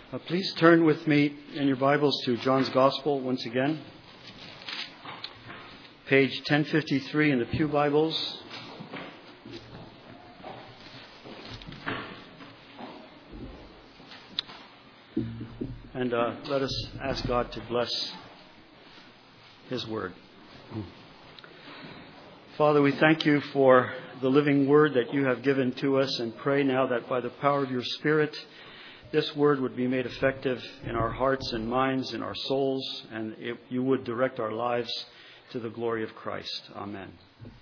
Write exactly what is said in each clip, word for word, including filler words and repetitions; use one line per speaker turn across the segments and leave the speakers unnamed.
Uh, please turn with me in your Bibles to John's Gospel once again. Page ten fifty-three in the Pew Bibles. And uh, let us ask God to bless His Word. Father, we thank you for the living Word that you have given to us, and pray now that by the power of your Spirit, this Word would be made effective in our hearts and minds, in our souls, and it, you would direct our lives to the glory of Christ. Amen.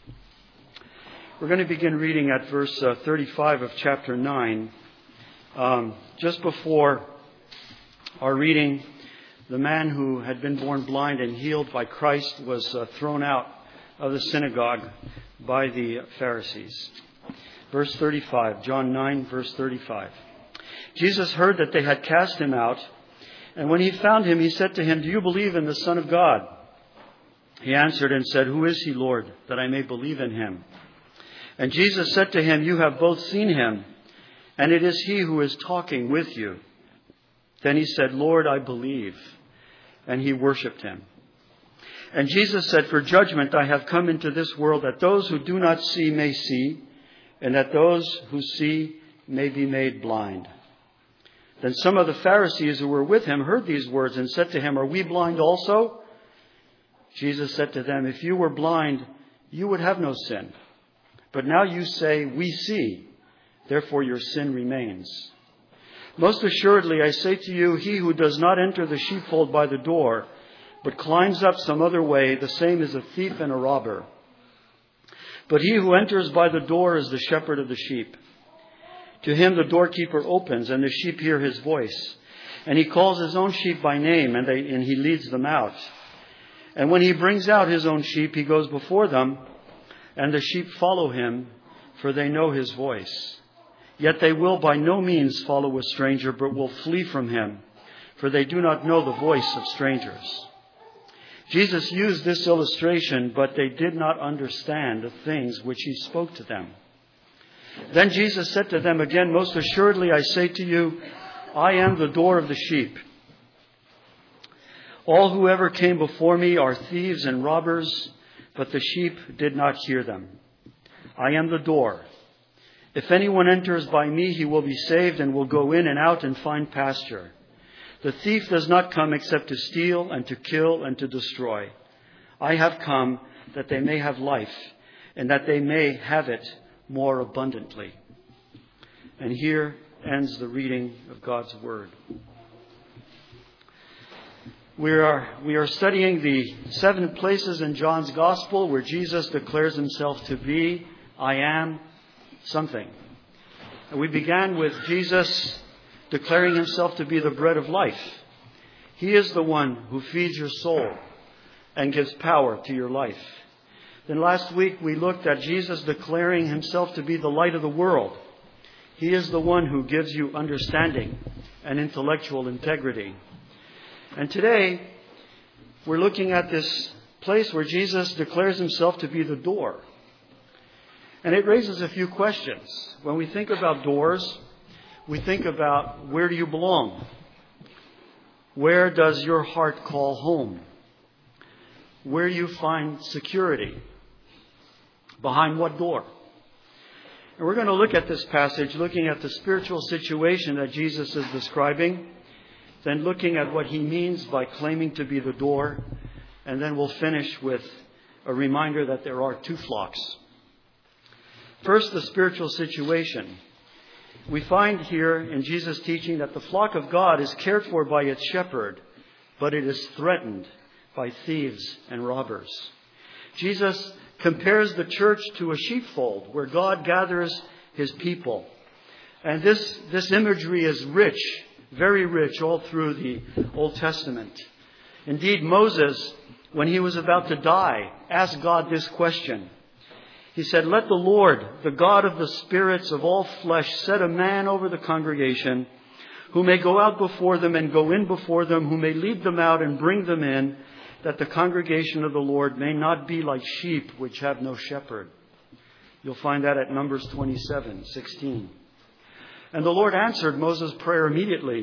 We're going to begin reading at verse uh, thirty-five of chapter nine. Um, just before our reading, the man who had been born blind and healed by Christ was uh, thrown out of the synagogue by the Pharisees. Verse thirty-five, John nine, verse thirty-five. Jesus heard that they had cast him out, and when he found him, he said to him, "Do you believe in the Son of God?" He answered and said, "Who is he, Lord, that I may believe in him?" And Jesus said to him, "You have both seen him, and it is he who is talking with you." Then he said, "Lord, I believe." And he worshipped him. And Jesus said, "For judgment I have come into this world, that those who do not see may see, and that those who see may be made blind." Then some of the Pharisees who were with him heard these words and said to him, "Are we blind also?" Jesus said to them, "If you were blind, you would have no sin. But now you say, 'We see,' therefore your sin remains. Most assuredly, I say to you, he who does not enter the sheepfold by the door, but climbs up some other way, the same is a thief and a robber. But he who enters by the door is the shepherd of the sheep. To him the doorkeeper opens, and the sheep hear his voice. And he calls his own sheep by name, and, they, and he leads them out. And when he brings out his own sheep, he goes before them, and the sheep follow him, for they know his voice. Yet they will by no means follow a stranger, but will flee from him, for they do not know the voice of strangers." Jesus used this illustration, but they did not understand the things which he spoke to them. Then Jesus said to them again, "Most assuredly I say to you, I am the door of the sheep. All who ever came before me are thieves and robbers, but the sheep did not hear them. I am the door. If anyone enters by me, he will be saved and will go in and out and find pasture. The thief does not come except to steal and to kill and to destroy. I have come that they may have life, and that they may have it more abundantly." And here ends the reading of God's Word. We are, we are studying the seven places in John's Gospel where Jesus declares himself to be, "I am something." And we began with Jesus declaring himself to be the bread of life. He is the one who feeds your soul and gives power to your life. Then last week we looked at Jesus declaring himself to be the light of the world. He is the one who gives you understanding and intellectual integrity. And today we're looking at this place where Jesus declares himself to be the door. And it raises a few questions. When we think about doors, we think about, where do you belong? Where does your heart call home? Where do you find security? Behind what door? And we're going to look at this passage, looking at the spiritual situation that Jesus is describing, then looking at what he means by claiming to be the door, and then we'll finish with a reminder that there are two flocks. First, the spiritual situation. We find here in Jesus' teaching that the flock of God is cared for by its shepherd, but it is threatened by thieves and robbers. Jesus compares the church to a sheepfold where God gathers his people. And this, this imagery is rich, very rich, all through the Old Testament. Indeed, Moses, when he was about to die, asked God this question. He said, "Let the Lord, the God of the spirits of all flesh, set a man over the congregation who may go out before them and go in before them, who may lead them out and bring them in, that the congregation of the Lord may not be like sheep which have no shepherd." You'll find that at Numbers twenty-seven, sixteen. And the Lord answered Moses' prayer immediately.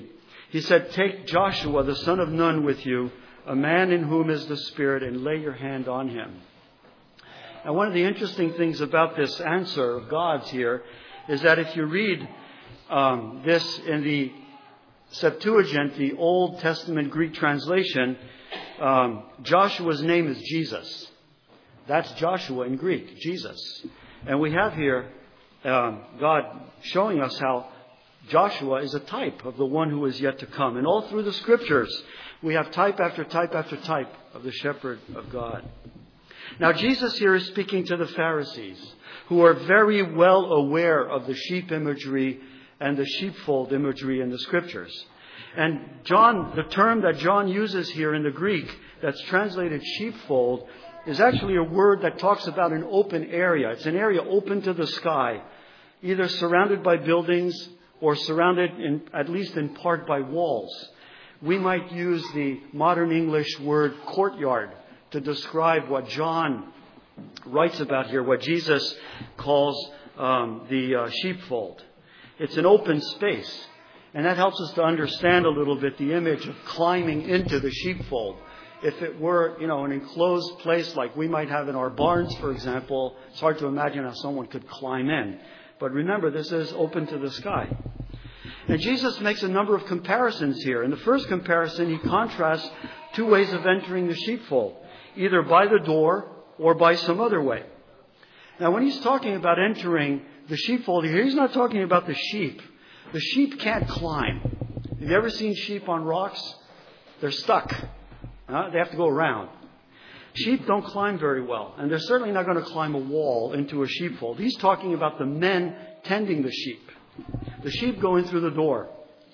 He said, "Take Joshua, the son of Nun, with you, a man in whom is the Spirit, and lay your hand on him." Now, one of the interesting things about this answer of God's here is that if you read um, this in the Septuagint, the Old Testament Greek translation, um, Joshua's name is Jesus. That's Joshua in Greek, Jesus. And we have here um, God showing us how Joshua is a type of the one who is yet to come. And all through the Scriptures, we have type after type after type of the shepherd of God. Now, Jesus here is speaking to the Pharisees, who are very well aware of the sheep imagery and the sheepfold imagery in the Scriptures. And John, the term that John uses here in the Greek that's translated sheepfold, is actually a word that talks about an open area. It's an area open to the sky, either surrounded by buildings or surrounded in, at least in part by walls. We might use the modern English word courtyard to describe what John writes about here, what Jesus calls um, the uh, sheepfold. It's an open space. And that helps us to understand a little bit the image of climbing into the sheepfold. If it were, you know, an enclosed place like we might have in our barns, for example, it's hard to imagine how someone could climb in. But remember, this is open to the sky. And Jesus makes a number of comparisons here. In the first comparison, he contrasts two ways of entering the sheepfold, either by the door or by some other way. Now, when he's talking about entering the sheepfold here, he's not talking about the sheep. The sheep can't climb. Have you ever seen sheep on rocks? They're stuck. Uh, they have to go around. Sheep don't climb very well, and they're certainly not going to climb a wall into a sheepfold. He's talking about the men tending the sheep. The sheep go in through the door.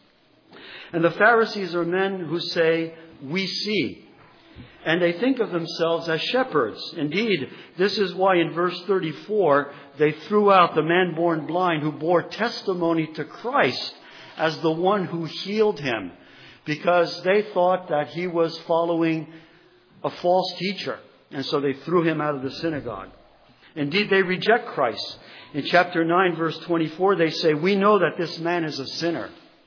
And the Pharisees are men who say, "We see." And they think of themselves as shepherds. Indeed, this is why in verse thirty-four, they threw out the man born blind who bore testimony to Christ as the one who healed him, because they thought that he was following a false teacher. And so they threw him out of the synagogue. Indeed, they reject Christ. In chapter nine, verse twenty-four, they say, "We know that this man is a sinner."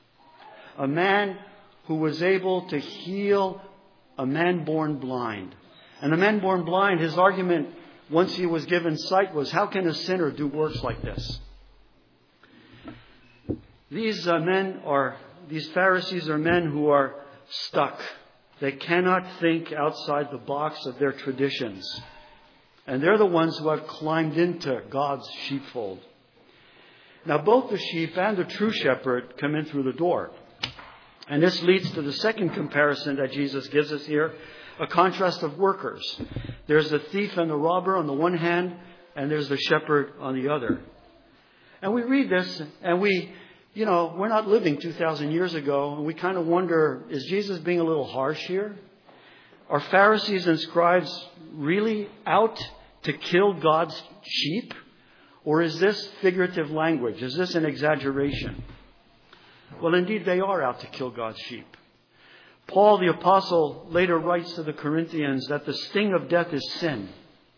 A man who was able to heal a man born blind. And the man born blind, his argument once he was given sight was, how can a sinner do works like this? These uh, men are, these Pharisees are men who are stuck. They cannot think outside the box of their traditions. And they're the ones who have climbed into God's sheepfold. Now, both the sheep and the true shepherd come in through the door. And this leads to the second comparison that Jesus gives us here, a contrast of workers. There's the thief and the robber on the one hand, and there's the shepherd on the other. And we read this, and we, you know, we're not living two thousand years ago, and we kind of wonder, is Jesus being a little harsh here? Are Pharisees and scribes really out to kill God's sheep? Or is this figurative language? Is this an exaggeration? Well, indeed, they are out to kill God's sheep. Paul, the apostle, later writes to the Corinthians that the sting of death is sin,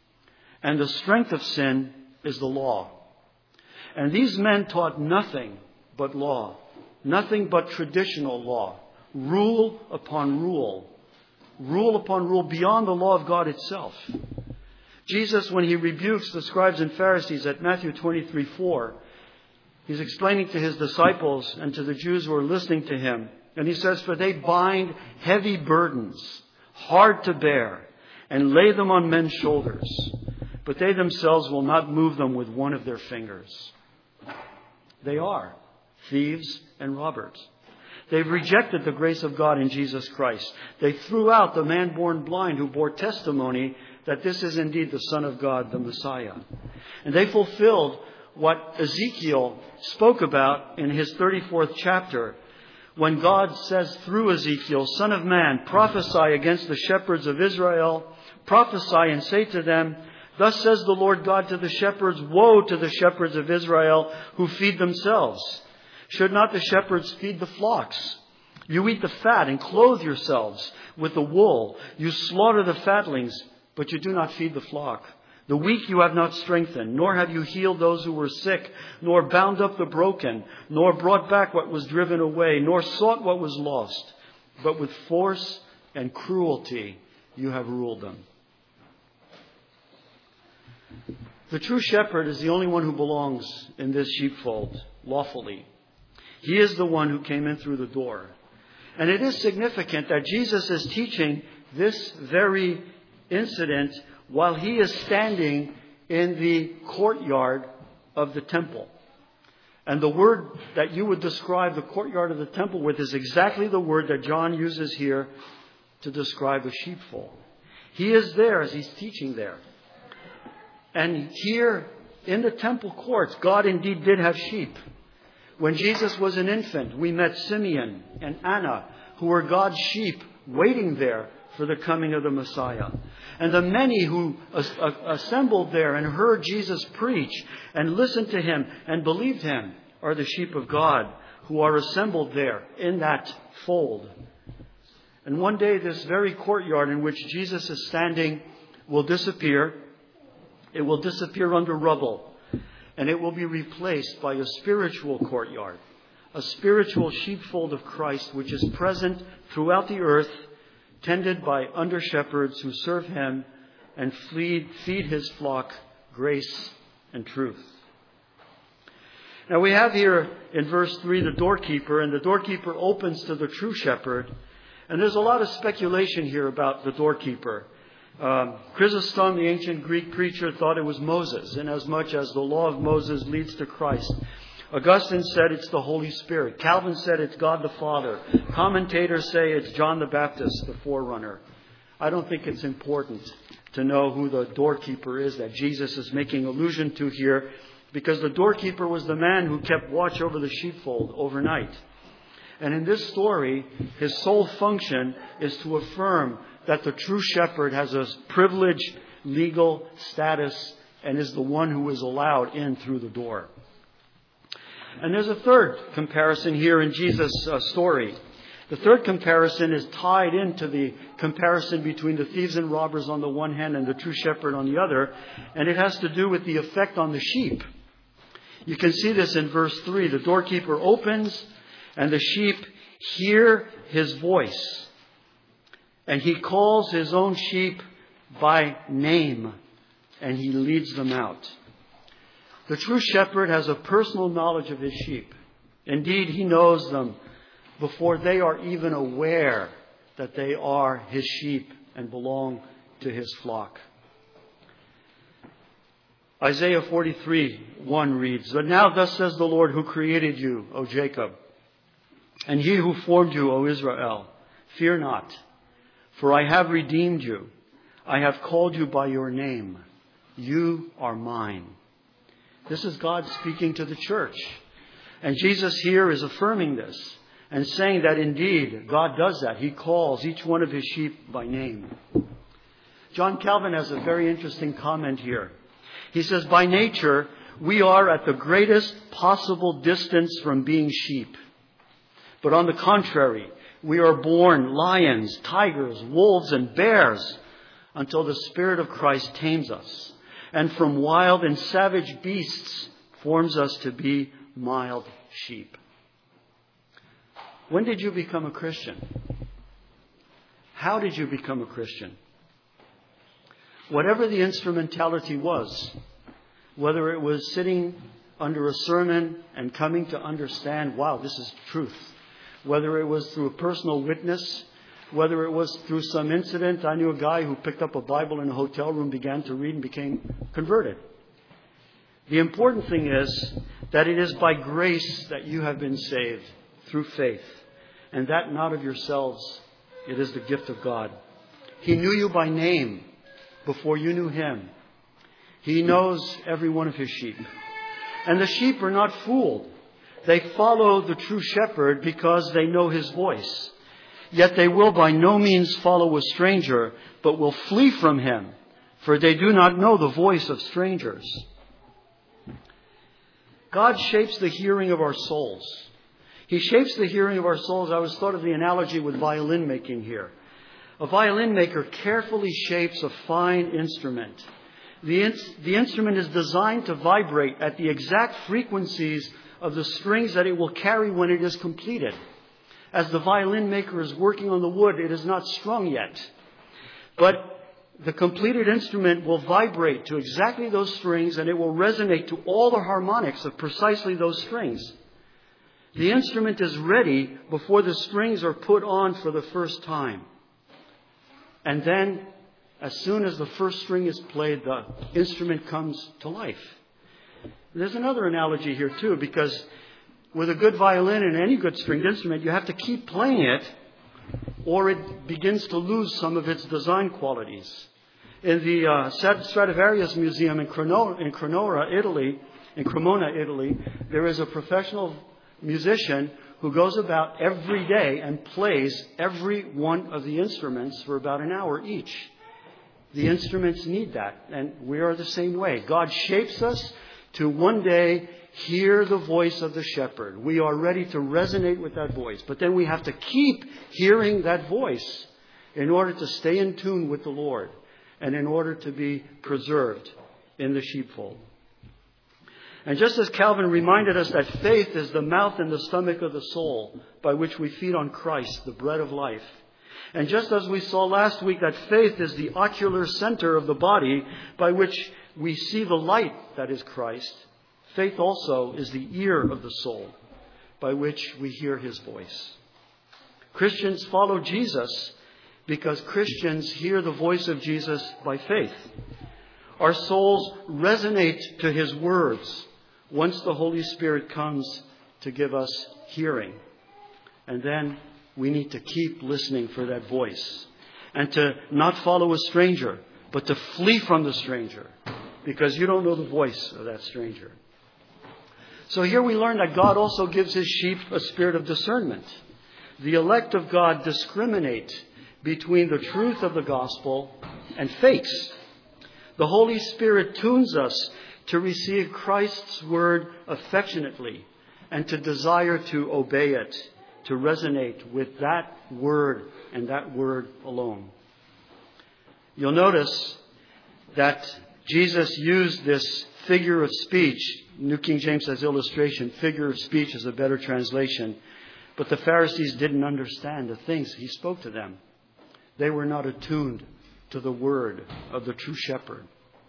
and the strength of sin is the law. And these men taught nothing but law, nothing but traditional law, rule upon rule, rule upon rule beyond the law of God itself. Jesus, when he rebukes the scribes and Pharisees at Matthew twenty-three four, he's explaining to his disciples and to the Jews who are listening to him. And he says, "For they bind heavy burdens, hard to bear, and lay them on men's shoulders, but they themselves will not move them with one of their fingers." They are thieves and robbers. They've rejected the grace of God in Jesus Christ. They threw out the man born blind who bore testimony that this is indeed the Son of God, the Messiah. And they fulfilled what Ezekiel spoke about in his thirty-fourth chapter, when God says through Ezekiel, "Son of man, prophesy against the shepherds of Israel. Prophesy and say to them, thus says the Lord God to the shepherds, woe to the shepherds of Israel who feed themselves. Should not the shepherds feed the flocks? You eat the fat and clothe yourselves with the wool. You slaughter the fatlings, but you do not feed the flock. The weak you have not strengthened, nor have you healed those who were sick, nor bound up the broken, nor brought back what was driven away, nor sought what was lost. But with force and cruelty you have ruled them. The true shepherd is the only one who belongs in this sheepfold lawfully. He is the one who came in through the door. And it is significant that Jesus is teaching this very incident while he is standing in the courtyard of the temple. And the word that you would describe the courtyard of the temple with is exactly the word that John uses here to describe a sheepfold. He is there as he's teaching there. And here in the temple courts, God indeed did have sheep. When Jesus was an infant, we met Simeon and Anna, who were God's sheep, waiting there for the coming of the Messiah. And the many who assembled there and heard Jesus preach and listened to him and believed him are the sheep of God who are assembled there in that fold. And one day this very courtyard in which Jesus is standing will disappear. It will disappear under rubble. And it will be replaced by a spiritual courtyard, a spiritual sheepfold of Christ which is present throughout the earth, tended by under-shepherds who serve him and feed, feed his flock grace and truth. Now we have here in verse three the doorkeeper, and the doorkeeper opens to the true shepherd. And there's a lot of speculation here about the doorkeeper. Um, Chrysostom, the ancient Greek preacher, thought it was Moses, inasmuch as the law of Moses leads to Christ. Augustine said it's the Holy Spirit. Calvin said it's God the Father. Commentators say it's John the Baptist, the forerunner. I don't think it's important to know who the doorkeeper is that Jesus is making allusion to here, because the doorkeeper was the man who kept watch over the sheepfold overnight. And in this story, his sole function is to affirm that the true shepherd has a privileged legal status and is the one who is allowed in through the door. And there's a third comparison here in Jesus' uh, story. The third comparison is tied into the comparison between the thieves and robbers on the one hand and the true shepherd on the other. And it has to do with the effect on the sheep. You can see this in verse three. The doorkeeper opens and the sheep hear his voice. And he calls his own sheep by name and he leads them out. The true shepherd has a personal knowledge of his sheep. Indeed, he knows them before they are even aware that they are his sheep and belong to his flock. Isaiah forty-three one reads, "But now thus says the Lord who created you, O Jacob, and he who formed you, O Israel, fear not, for I have redeemed you. I have called you by your name. You are mine." This is God speaking to the church. And Jesus here is affirming this and saying that indeed God does that. He calls each one of his sheep by name. John Calvin has a very interesting comment here. He says, "By nature, we are at the greatest possible distance from being sheep. But on the contrary, we are born lions, tigers, wolves, and bears until the Spirit of Christ tames us. And from wild and savage beasts forms us to be mild sheep." When did you become a Christian? How did you become a Christian? Whatever the instrumentality was, whether it was sitting under a sermon and coming to understand, wow, this is truth. Whether it was through a personal witness, whether it was through some incident. I knew a guy who picked up a Bible in a hotel room, began to read, and became converted. The important thing is that it is by grace that you have been saved through faith, and that not of yourselves. It is the gift of God. He knew you by name before you knew him. He knows every one of his sheep. And the sheep are not fooled. They follow the true shepherd because they know his voice. Yet they will by no means follow a stranger, but will flee from him, for they do not know the voice of strangers. God shapes the hearing of our souls. He shapes the hearing of our souls. I always thought of the analogy with violin making here. A violin maker carefully shapes a fine instrument. The, ins- the instrument is designed to vibrate at the exact frequencies of the strings that it will carry when it is completed. As the violin maker is working on the wood, it is not strung yet. But the completed instrument will vibrate to exactly those strings, and it will resonate to all the harmonics of precisely those strings. The instrument is ready before the strings are put on for the first time. And then, as soon as the first string is played, the instrument comes to life. There's another analogy here too, because with a good violin and any good stringed instrument, you have to keep playing it, or it begins to lose some of its design qualities. In the uh, Stradivarius Museum in Cremona, in Cremona, Italy, in Cremona, Italy, there is a professional musician who goes about every day and plays every one of the instruments for about an hour each. The instruments need that, and we are the same way. God shapes us to one day hear the voice of the shepherd. We are ready to resonate with that voice, but then we have to keep hearing that voice in order to stay in tune with the Lord and in order to be preserved in the sheepfold. And just as Calvin reminded us that faith is the mouth and the stomach of the soul by which we feed on Christ, the bread of life. And just as we saw last week that faith is the ocular center of the body by which we see the light that is Christ, faith also is the ear of the soul by which we hear his voice. Christians follow Jesus because Christians hear the voice of Jesus by faith. Our souls resonate to his words once the Holy Spirit comes to give us hearing. And then we need to keep listening for that voice and to not follow a stranger, but to flee from the stranger because you don't know the voice of that stranger. So here we learn that God also gives his sheep a spirit of discernment. The elect of God discriminate between the truth of the gospel and fakes. The Holy Spirit tunes us to receive Christ's word affectionately and to desire to obey it, to resonate with that word and that word alone. You'll notice that Jesus used this figure of speech. New King James says illustration. Figure of speech is a better translation. But the Pharisees didn't understand the things he spoke to them. They were not attuned to the word of the true shepherd.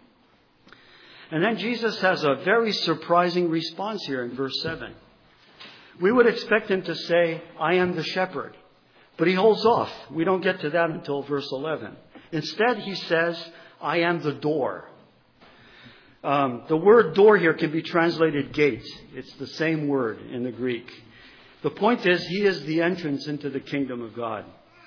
And then Jesus has a very surprising response here in verse seven. We would expect him to say, I am the shepherd. But he holds off. We don't get to that until verse eleven. Instead, he says, I am the door. Um, the word door here can be translated gate. It's the same word in the Greek. The point is, he is the entrance into the kingdom of God.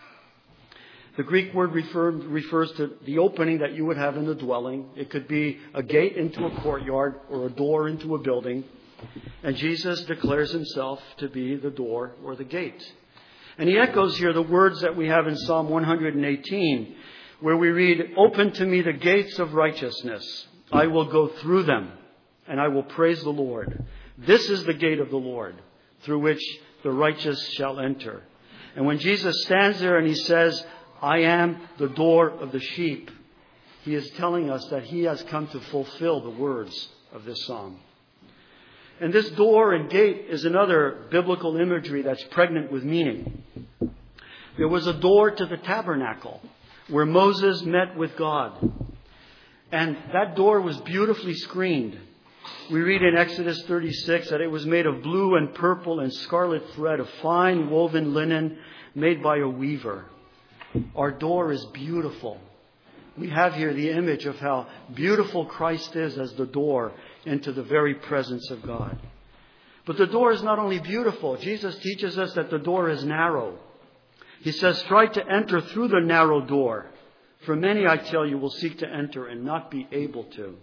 The Greek word refer, refers to the opening that you would have in the dwelling. It could be a gate into a courtyard or a door into a building. And Jesus declares himself to be the door or the gate. And he echoes here the words that we have in Psalm one hundred eighteen, where we read, open to me the gates of righteousness. I will go through them, and I will praise the Lord. This is the gate of the Lord, through which the righteous shall enter. And when Jesus stands there and he says, I am the door of the sheep, he is telling us that he has come to fulfill the words of this psalm. And this door and gate is another biblical imagery that's pregnant with meaning. There was a door to the tabernacle where Moses met with God. And that door was beautifully screened. We read in Exodus thirty-six that it was made of blue and purple and scarlet thread of fine woven linen made by a weaver. Our door is beautiful. We have here the image of how beautiful Christ is as the door into the very presence of God. But the door is not only beautiful. Jesus teaches us that the door is narrow. He says, try to enter through the narrow door. For many, I tell you, will seek to enter and not be able to.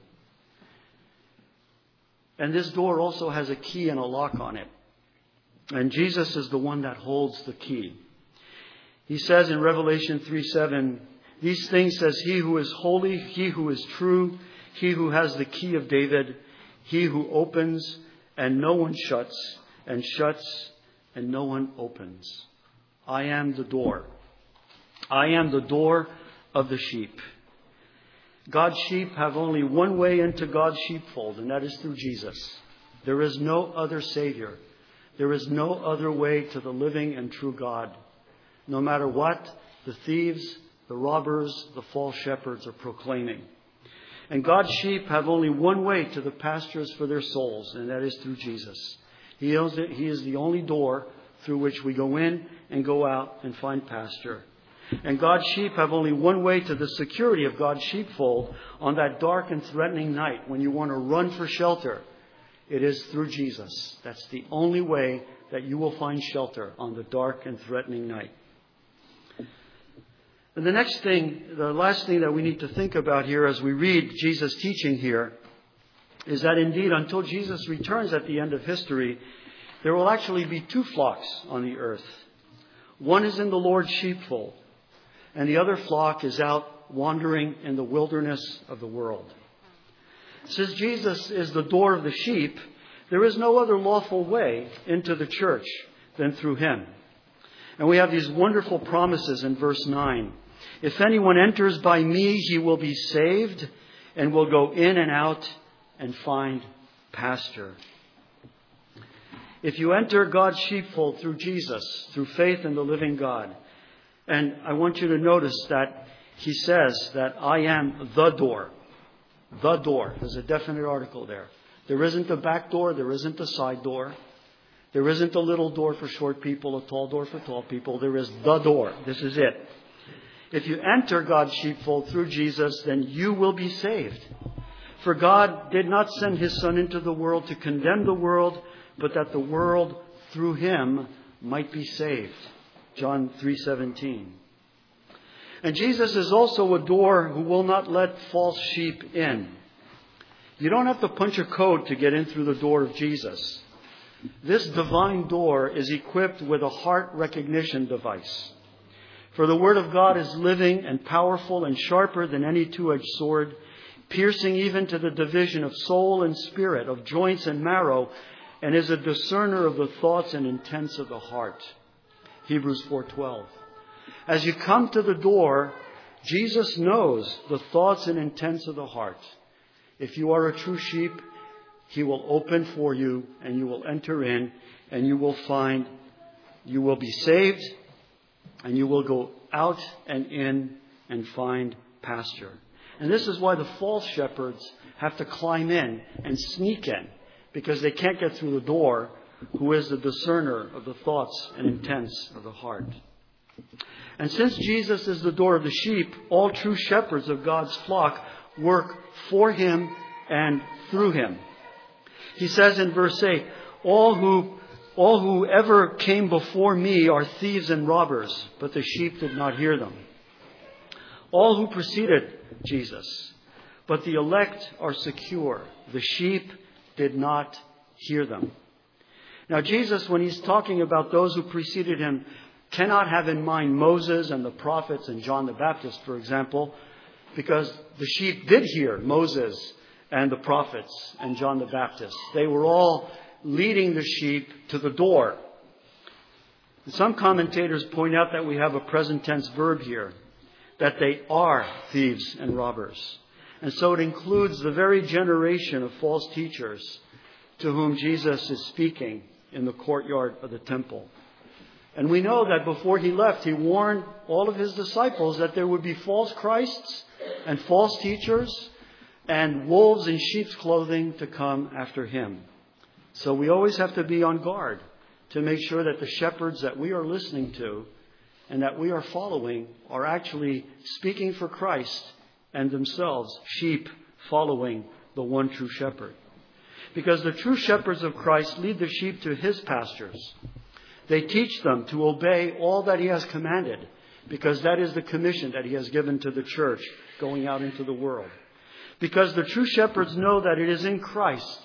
And this door also has a key and a lock on it. And Jesus is the one that holds the key. He says in Revelation three seven, these things says he who is holy, he who is true, he who has the key of David, he who opens and no one shuts, and shuts and no one opens. I am the door. I am the door of the sheep. God's sheep have only one way into God's sheepfold, and that is through Jesus. There is no other Savior. There is no other way to the living and true God. No matter what the thieves, the robbers, the false shepherds are proclaiming. And God's sheep have only one way to the pastures for their souls, and that is through Jesus. He is, he is the only door through which we go in and go out and find pasture. And God's sheep have only one way to the security of God's sheepfold on that dark and threatening night when you want to run for shelter. It is through Jesus. That's the only way that you will find shelter on the dark and threatening night. And the next thing, the last thing that we need to think about here as we read Jesus' teaching here is that indeed until Jesus returns at the end of history, there will actually be two flocks on the earth. One is in the Lord's sheepfold, and the other flock is out wandering in the wilderness of the world. Since Jesus is the door of the sheep, there is no other lawful way into the church than through him. And we have these wonderful promises in verse nine. If anyone enters by me, he will be saved and will go in and out and find pasture. If you enter God's sheepfold through Jesus, through faith in the living God, and I want you to notice that he says that I am the door. The door. There's a definite article there. There isn't a back door. There isn't a side door. There isn't a little door for short people, a tall door for tall people. There is the door. This is it. If you enter God's sheepfold through Jesus, then you will be saved. For God did not send his Son into the world to condemn the world, but that the world through him might be saved. John three seventeen. And Jesus is also a door who will not let false sheep in. You don't have to punch a code to get in through the door of Jesus. This divine door is equipped with a heart recognition device. For the Word of God is living and powerful and sharper than any two-edged sword, piercing even to the division of soul and spirit, of joints and marrow, and is a discerner of the thoughts and intents of the heart. Hebrews four twelve. As you come to the door, Jesus knows the thoughts and intents of the heart. If you are a true sheep, he will open for you and you will enter in and you will find, you will be saved and you will go out and in and find pasture. And this is why the false shepherds have to climb in and sneak in, because they can't get through the door, who is the discerner of the thoughts and intents of the heart. And since Jesus is the door of the sheep, all true shepherds of God's flock work for him and through him. He says in verse eight, all who all who ever came before me are thieves and robbers, but the sheep did not hear them. All who preceded Jesus, but the elect are secure. The sheep did not hear them. Now Jesus, when he's talking about those who preceded him, cannot have in mind Moses and the prophets and John the Baptist, for example, because the sheep did hear Moses and the prophets and John the Baptist. They were all leading the sheep to the door. And some commentators point out that we have a present tense verb here, that they are thieves and robbers. And so it includes the very generation of false teachers to whom Jesus is speaking in the courtyard of the temple. And we know that before he left, he warned all of his disciples that there would be false Christs and false teachers and wolves in sheep's clothing to come after him. So we always have to be on guard to make sure that the shepherds that we are listening to and that we are following are actually speaking for Christ and themselves sheep following the one true shepherd. Because the true shepherds of Christ lead the sheep to his pastures. They teach them to obey all that he has commanded, because that is the commission that he has given to the church going out into the world. Because the true shepherds know that it is in Christ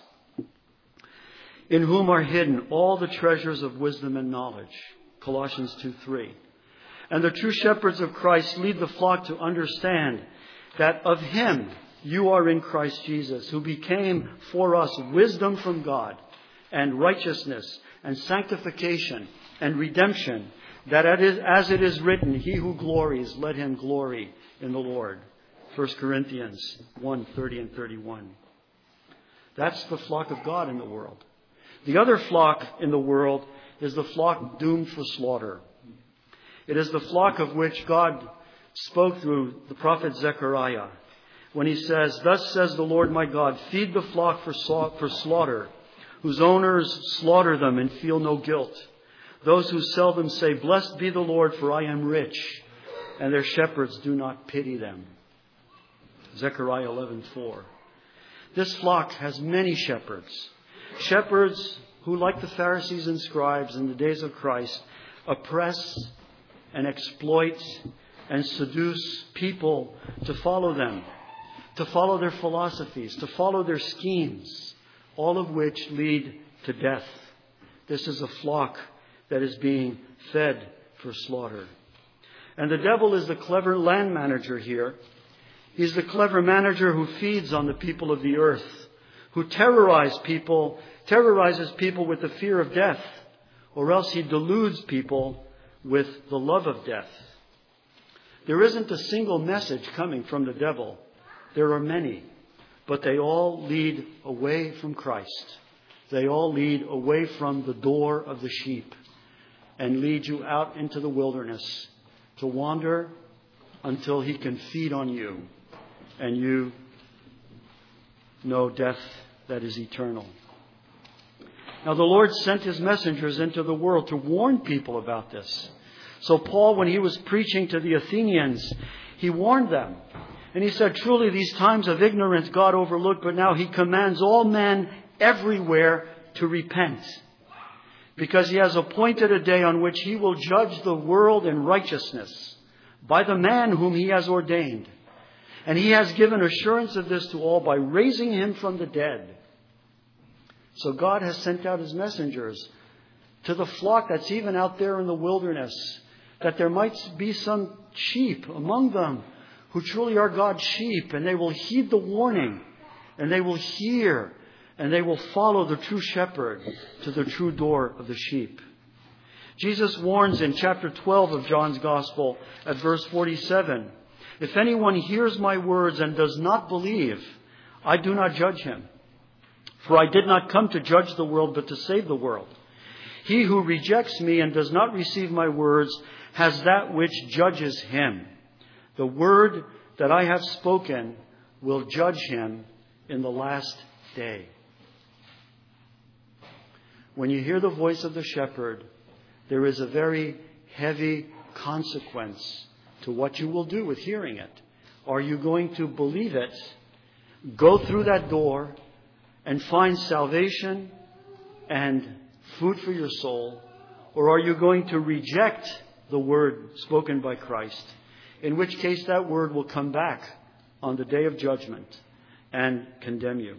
in whom are hidden all the treasures of wisdom and knowledge. Colossians two three. And the true shepherds of Christ lead the flock to understand that of him you are in Christ Jesus, who became for us wisdom from God and righteousness and sanctification and redemption, that as it is written, he who glories, let him glory in the Lord. First Corinthians one, thirty and thirty-one. That's the flock of God in the world. The other flock in the world is the flock doomed for slaughter. It is the flock of which God spoke through the prophet Zechariah when he says, "Thus says the Lord my God, feed the flock for slaughter, whose owners slaughter them and feel no guilt. Those who sell them say, blessed be the Lord, for I am rich, and their shepherds do not pity them." Zechariah eleven four. This flock has many shepherds. Shepherds who, like the Pharisees and scribes in the days of Christ, oppress and exploit and seduce people to follow them, to follow their philosophies, to follow their schemes, all of which lead to death. This is a flock that is being fed for slaughter. And the devil is the clever land manager here. He's the clever manager who feeds on the people of the earth, who terrorize people, terrorizes people with the fear of death, or else he deludes people with the love of death. There isn't a single message coming from the devil. There are many, but they all lead away from Christ. They all lead away from the door of the sheep and lead you out into the wilderness to wander until he can feed on you and you know death that is eternal. Now the Lord sent his messengers into the world to warn people about this. So Paul, when he was preaching to the Athenians, he warned them. And he said, truly these times of ignorance God overlooked, but now he commands all men everywhere to repent. Because he has appointed a day on which he will judge the world in righteousness by the man whom he has ordained. And he has given assurance of this to all by raising him from the dead. So God has sent out his messengers to the flock that's even out there in the wilderness, that there might be some sheep among them who truly are God's sheep, and they will heed the warning, and they will hear, and they will follow the true shepherd to the true door of the sheep. Jesus warns in chapter twelve of John's Gospel at verse forty-seven, "If anyone hears my words and does not believe, I do not judge him. For I did not come to judge the world, but to save the world. He who rejects me and does not receive my words has that which judges him. The word that I have spoken will judge him in the last day." When you hear the voice of the shepherd, there is a very heavy consequence to what you will do with hearing it. Are you going to believe it, go through that door, and find salvation and food for your soul? Or are you going to reject the word spoken by Christ? In which case that word will come back on the day of judgment and condemn you.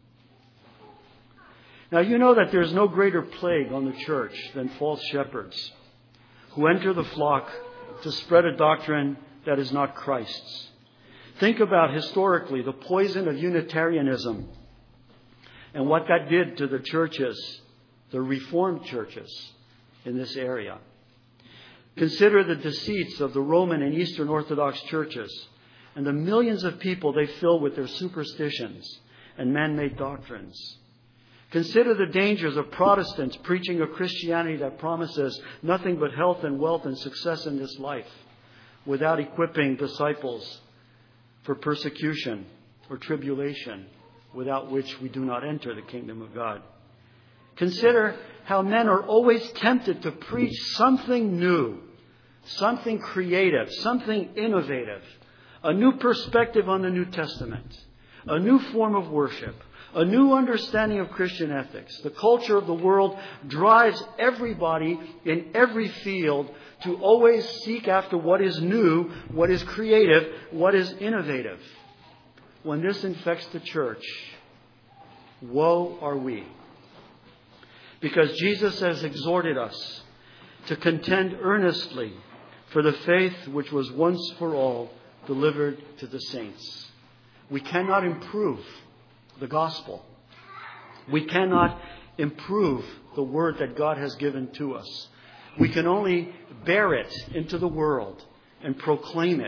Now you know that there's no greater plague on the church than false shepherds who enter the flock to spread a doctrine that is not Christ's. Think about historically the poison of Unitarianism and what that did to the churches, the Reformed churches in this area. Consider the deceits of the Roman and Eastern Orthodox churches and the millions of people they fill with their superstitions and man-made doctrines. Consider the dangers of Protestants preaching a Christianity that promises nothing but health and wealth and success in this life without equipping disciples for persecution or tribulation, without which we do not enter the kingdom of God. Consider how men are always tempted to preach something new, something creative, something innovative, a new perspective on the New Testament, a new form of worship, a new understanding of Christian ethics. The culture of the world drives everybody in every field to always seek after what is new, what is creative, what is innovative. When this infects the church, woe are we. Because Jesus has exhorted us to contend earnestly for the faith which was once for all delivered to the saints. We cannot improve the gospel. We cannot improve the word that God has given to us. We can only bear it into the world and proclaim it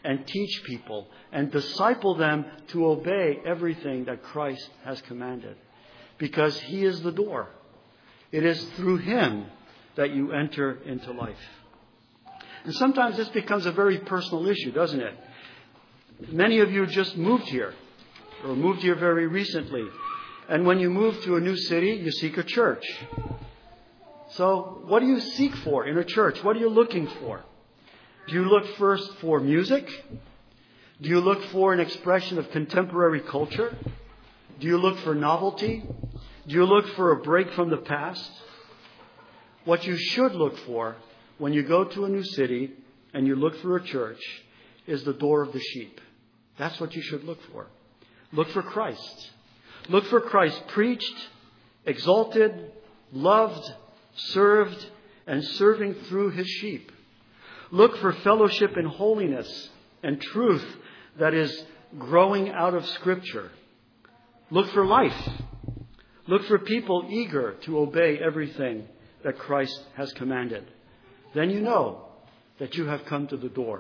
and teach people and disciple them to obey everything that Christ has commanded. Because He is the door. It is through Him that you enter into life. And sometimes this becomes a very personal issue, doesn't it? Many of you just moved here, or moved here very recently. And when you move to a new city, you seek a church. So what do you seek for in a church? What are you looking for? Do you look first for music? Do you look for an expression of contemporary culture? Do you look for novelty? Do you look for a break from the past? What you should look for when you go to a new city and you look for a church is the door of the sheep. That's what you should look for. Look for Christ. Look for Christ preached, exalted, loved, served, and serving through His sheep. Look for fellowship in holiness and truth that is growing out of Scripture. Look for life. Look for people eager to obey everything that Christ has commanded. Then you know that you have come to the door.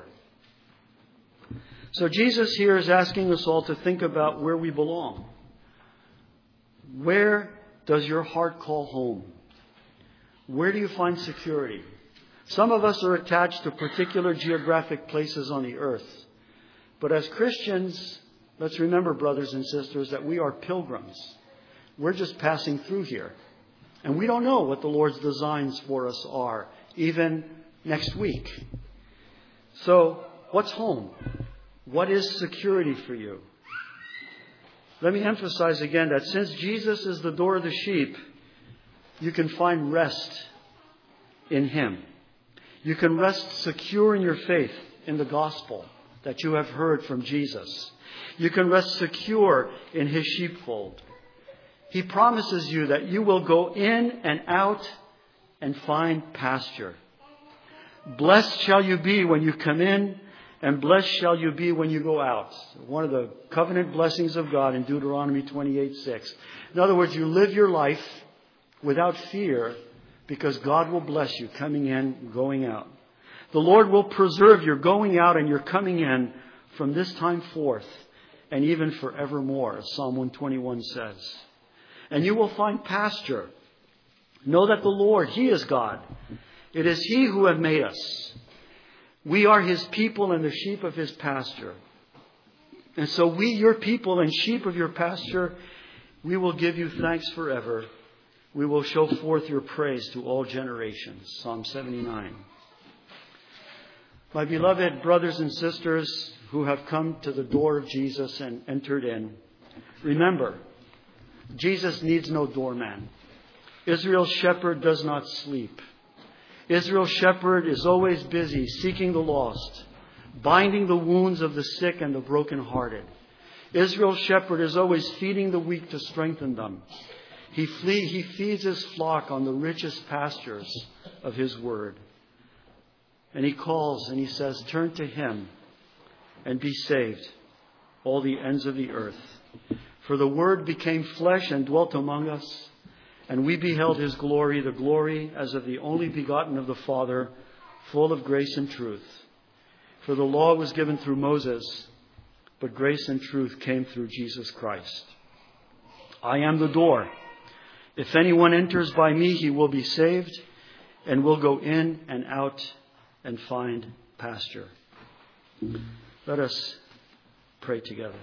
So Jesus here is asking us all to think about where we belong. Where does your heart call home? Where do you find security? Some of us are attached to particular geographic places on the earth. But as Christians, let's remember, brothers and sisters, that we are pilgrims. We're just passing through here. And we don't know what the Lord's designs for us are, even next week. So, what's home? What is security for you? Let me emphasize again that since Jesus is the door of the sheep, you can find rest in Him. You can rest secure in your faith in the gospel that you have heard from Jesus. You can rest secure in His sheepfold. He promises you that you will go in and out and find pasture. Blessed shall you be when you come in, and blessed shall you be when you go out. One of the covenant blessings of God in Deuteronomy twenty-eight six. In other words, you live your life without fear because God will bless you coming in, going out. The Lord will preserve your going out and your coming in from this time forth and even forevermore, as Psalm one twenty-one says. And you will find pasture. Know that the Lord, He is God. It is He who has made us. We are His people and the sheep of His pasture. And so we, your people and sheep of your pasture, we will give you thanks forever. We will show forth your praise to all generations. Psalm seventy-nine. My beloved brothers and sisters who have come to the door of Jesus and entered in, remember, Jesus needs no doorman. Israel's shepherd does not sleep. Israel's shepherd is always busy seeking the lost, binding the wounds of the sick and the brokenhearted. Israel's shepherd is always feeding the weak to strengthen them. He, flee, he feeds His flock on the richest pastures of His word. And He calls and He says, turn to Him and be saved, all the ends of the earth. For the Word became flesh and dwelt among us, and we beheld His glory, the glory as of the only begotten of the Father, full of grace and truth. For the law was given through Moses, but grace and truth came through Jesus Christ. I am the door. If anyone enters by me, he will be saved and will go in and out and find pasture. Let us pray together.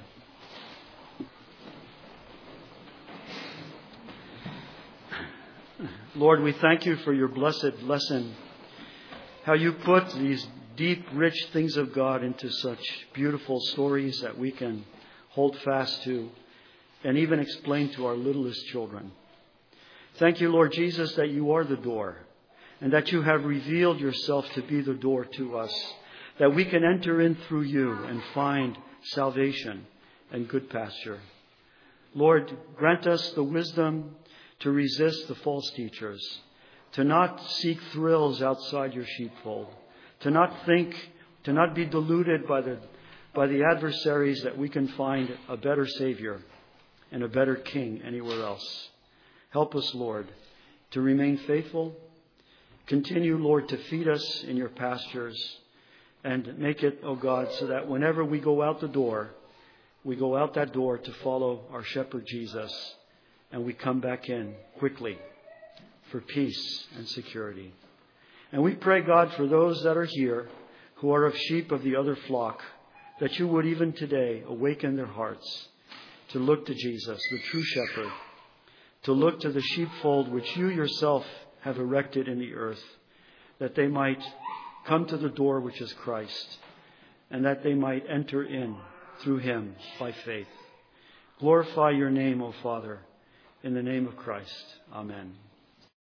Lord, we thank You for Your blessed lesson, how You put these deep, rich things of God into such beautiful stories that we can hold fast to and even explain to our littlest children. Thank You, Lord Jesus, that You are the door and that You have revealed Yourself to be the door to us, that we can enter in through You and find salvation and good pasture. Lord, grant us the wisdom to resist the false teachers, to not seek thrills outside Your sheepfold, to not think, to not be deluded by the, by the adversaries that we can find a better Savior and a better King anywhere else. Help us, Lord, to remain faithful. Continue, Lord, to feed us in Your pastures. And make it, O God, so that whenever we go out the door, we go out that door to follow our shepherd Jesus, and we come back in quickly for peace and security. And we pray, God, for those that are here who are of sheep of the other flock, that you would even today awaken their hearts to look to Jesus, the true shepherd, to look to the sheepfold which you yourself have erected in the earth, that they might come to the door which is Christ, and that they might enter in through him by faith. Glorify your name, O Father, in the name of Christ. Amen.